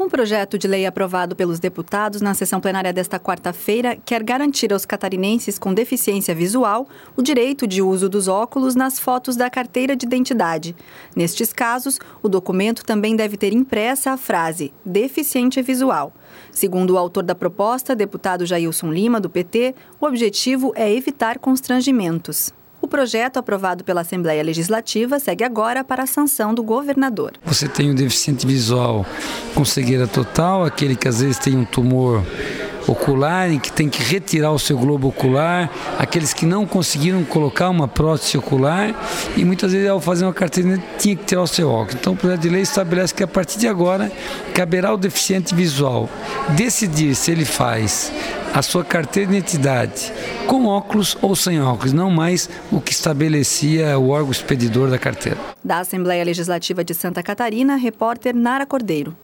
Um projeto de lei aprovado pelos deputados na sessão plenária desta quarta-feira quer garantir aos catarinenses com deficiência visual o direito de uso dos óculos nas fotos da carteira de identidade. Nestes casos, o documento também deve ter impressa a frase "deficiente visual". Segundo o autor da proposta, deputado Jailson Lima, do PT, o objetivo é evitar constrangimentos. O projeto, aprovado pela Assembleia Legislativa, segue agora para a sanção do governador. Você tem um deficiente visual com cegueira total, aquele que às vezes tem um tumor ocular e que tem que retirar o seu globo ocular, aqueles que não conseguiram colocar uma prótese ocular e muitas vezes ao fazer uma carteira tinha que tirar o seu óculos. Então o projeto de lei estabelece que a partir de agora caberá ao deficiente visual decidir se ele faz a sua carteira de identidade com óculos ou sem óculos, não mais o que estabelecia o órgão expedidor da carteira. Da Assembleia Legislativa de Santa Catarina, repórter Nara Cordeiro.